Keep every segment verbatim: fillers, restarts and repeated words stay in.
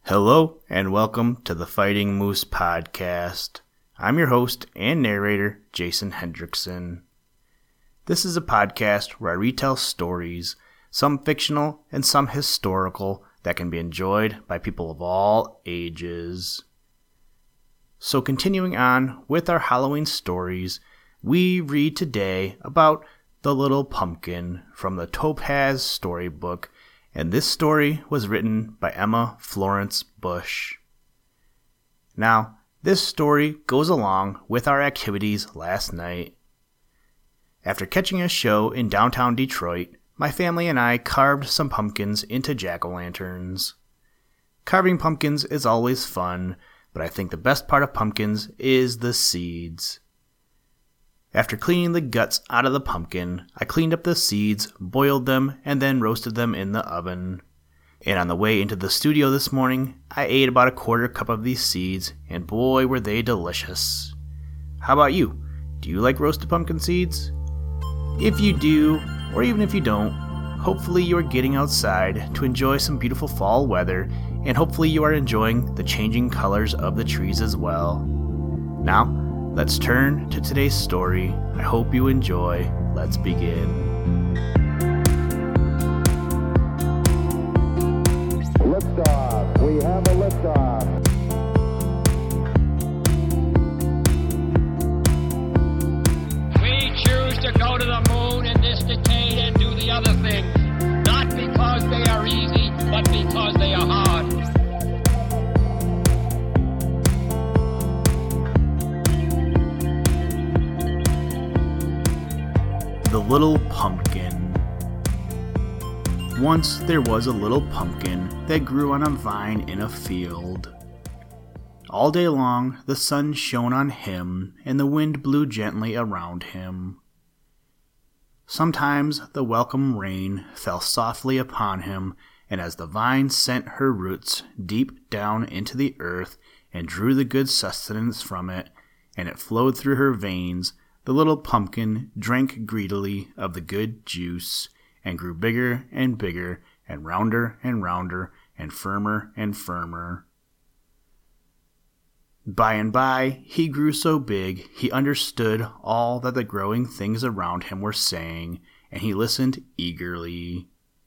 Hello and welcome to the Fighting Moose Podcast. I'm your host and narrator, Jason Hendrickson. This is a podcast where I retell stories, some fictional and some historical, that can be enjoyed by people of all ages. So continuing on with our Halloween stories, we read today about The Little Pumpkin from the Topaz Storybook, and this story was written by Emma Florence Bush. Now, this story goes along with our activities last night. After catching a show in downtown Detroit, my family and I carved some pumpkins into jack-o'-lanterns. Carving pumpkins is always fun, but I think the best part of pumpkins is the seeds. After cleaning the guts out of the pumpkin, I cleaned up the seeds, boiled them, and then roasted them in the oven. And on the way into the studio this morning, I ate about a quarter cup of these seeds, and boy were they delicious. How about you? Do you like roasted pumpkin seeds? If you do, or even if you don't, hopefully you are getting outside to enjoy some beautiful fall weather, and hopefully you are enjoying the changing colors of the trees as well. Now, let's turn to today's story. I hope you enjoy. Let's begin. Liftoff. We have a liftoff. We choose to go to the moon in this decade and do the other things, not because they are easy, but because they are hard. The Little Pumpkin. Once there was a little pumpkin that grew on a vine in a field. All day long the sun shone on him, and the wind blew gently around him. Sometimes the welcome rain fell softly upon him, and as the vine sent her roots deep down into the earth and drew the good sustenance from it, and it flowed through her veins, the little pumpkin drank greedily of the good juice, and grew bigger and bigger, and rounder and rounder, and firmer and firmer. By and by, he grew so big, he understood all that the growing things around him were saying, and he listened eagerly.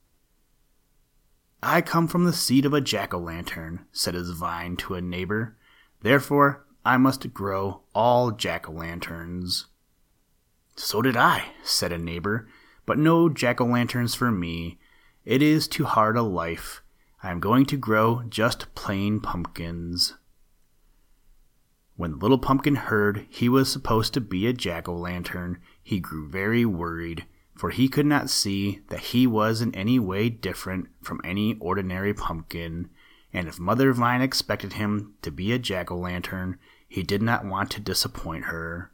"I come from the seed of a jack-o'-lantern," said his vine to a neighbor. "Therefore, I must grow all jack-o'-lanterns." "So did I," said a neighbor, "but no jack-o'-lanterns for me. It is too hard a life. I am going to grow just plain pumpkins." When the little pumpkin heard he was supposed to be a jack-o'-lantern, he grew very worried, for he could not see that he was in any way different from any ordinary pumpkin, and if Mother Vine expected him to be a jack-o'-lantern, he did not want to disappoint her.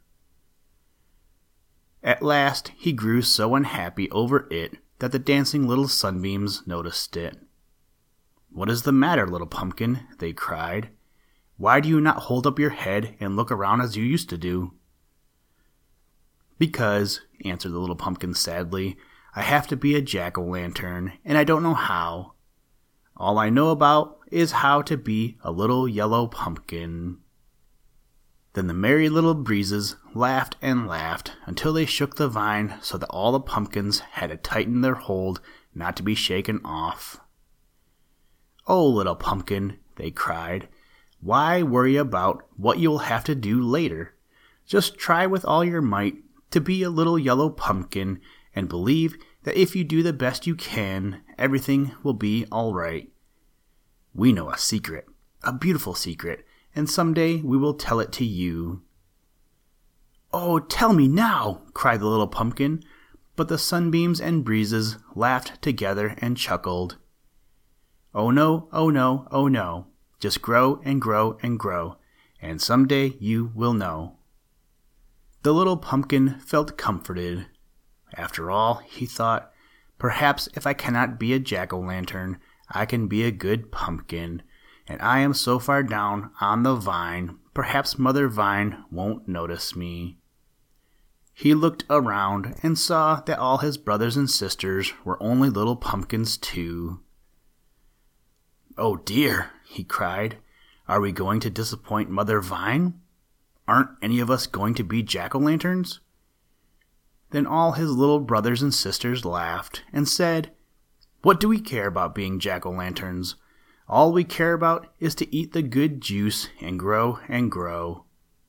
At last he grew so unhappy over it that the dancing little sunbeams noticed it. "What is the matter, little pumpkin?" they cried. "Why do you not hold up your head and look around as you used to do?" "Because," answered the little pumpkin sadly, "I have to be a jack-o'-lantern, and I don't know how. All I know about is how to be a little yellow pumpkin." Then the merry little breezes laughed and laughed until they shook the vine so that all the pumpkins had to tighten their hold not to be shaken off. "Oh, little pumpkin," they cried, "why worry about what you will have to do later? Just try with all your might to be a little yellow pumpkin, and believe that if you do the best you can, everything will be all right. We know a secret, a beautiful secret, and someday we will tell it to you." "Oh, tell me now!" cried the little pumpkin, but the sunbeams and breezes laughed together and chuckled. "Oh no, oh no, oh no. Just grow and grow and grow, and someday you will know." The little pumpkin felt comforted. After all, he thought, perhaps if I cannot be a jack-o'-lantern, I can be a good pumpkin, and I am so far down on the vine, perhaps Mother Vine won't notice me. He looked around and saw that all his brothers and sisters were only little pumpkins too. "Oh dear," he cried. "Are we going to disappoint Mother Vine? Aren't any of us going to be jack-o'-lanterns?" Then all his little brothers and sisters laughed and said, "What do we care about being jack-o'-lanterns? All we care about is to eat the good juice and grow and grow."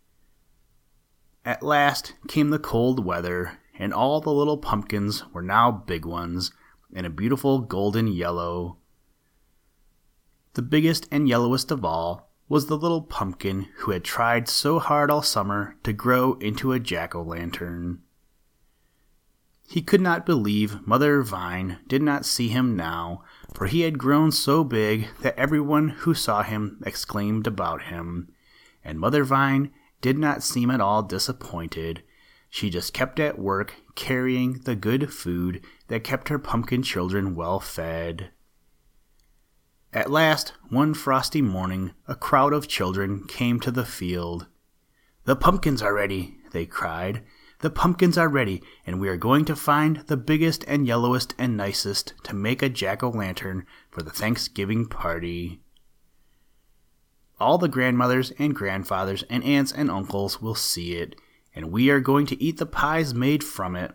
At last came the cold weather, and all the little pumpkins were now big ones, and a beautiful golden yellow. The biggest and yellowest of all was the little pumpkin who had tried so hard all summer to grow into a jack-o'-lantern. He could not believe Mother Vine did not see him now, for he had grown so big that everyone who saw him exclaimed about him, and Mother Vine did not seem at all disappointed. She just kept at work carrying the good food that kept her pumpkin children well fed. At last, one frosty morning, a crowd of children came to the field. "The pumpkins are ready," they cried. "The pumpkins are ready, and we are going to find the biggest and yellowest and nicest to make a jack-o'-lantern for the Thanksgiving party. All the grandmothers and grandfathers and aunts and uncles will see it, and we are going to eat the pies made from it."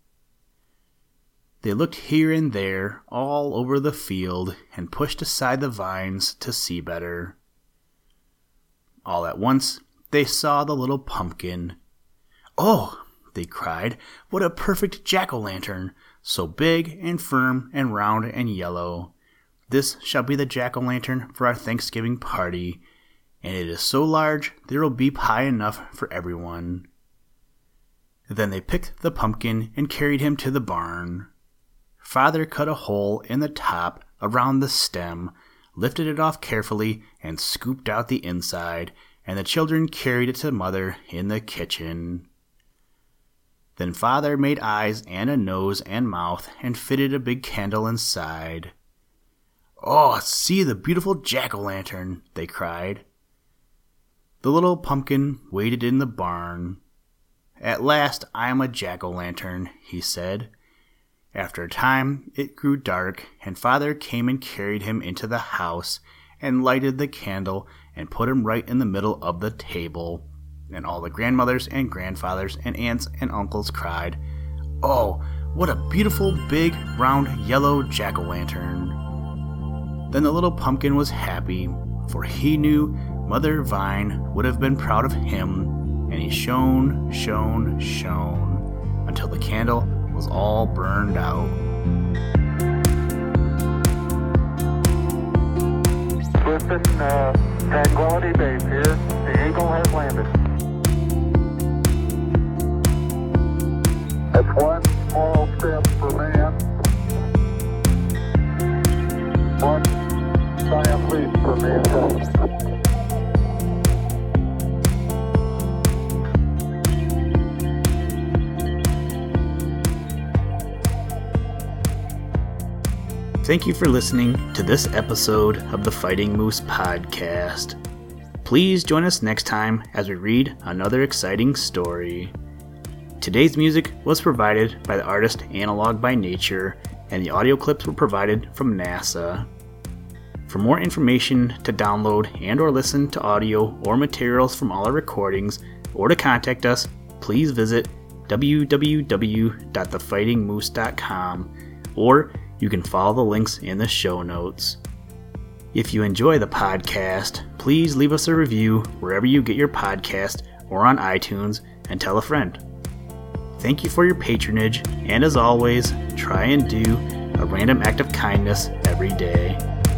They looked here and there all over the field and pushed aside the vines to see better. All at once they saw the little pumpkin. "Oh!" they cried, "what a perfect jack-o'-lantern, so big and firm and round and yellow. This shall be the jack-o'-lantern for our Thanksgiving party, and it is so large there will be pie enough for everyone." Then they picked the pumpkin and carried him to the barn. Father cut a hole in the top around the stem, lifted it off carefully, and scooped out the inside, and the children carried it to Mother in the kitchen. Then Father made eyes and a nose and mouth and fitted a big candle inside. "Oh, see the beautiful jack-o'-lantern!" they cried. The little pumpkin waited in the barn. "At last I am a jack-o'-lantern," he said. After a time it grew dark, and Father came and carried him into the house and lighted the candle and put him right in the middle of the table. And all the grandmothers and grandfathers and aunts and uncles cried, "Oh, what a beautiful, big, round, yellow jack-o'-lantern." Then the little pumpkin was happy, for he knew Mother Vine would have been proud of him, and he shone, shone, shone, until the candle was all burned out. Listen, uh, Tranquility Base here. The Eagle has landed. That's one small step for man, one giant leap for mankind. Thank you for listening to this episode of the Fighting Moose Podcast. Please join us next time as we read another exciting story. Today's music was provided by the artist Analog by Nature, and the audio clips were provided from NASA. For more information to download and or listen to audio or materials from all our recordings, or to contact us, please visit w w w dot the fighting moose dot com, or you can follow the links in the show notes. If you enjoy the podcast, please leave us a review wherever you get your podcast or on iTunes, and tell a friend. Thank you for your patronage, and as always, try and do a random act of kindness every day.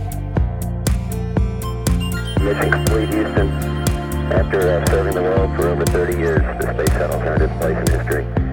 Mission complete, Houston. After uh, serving the world for over thirty years, the space shuttle turned its place in history.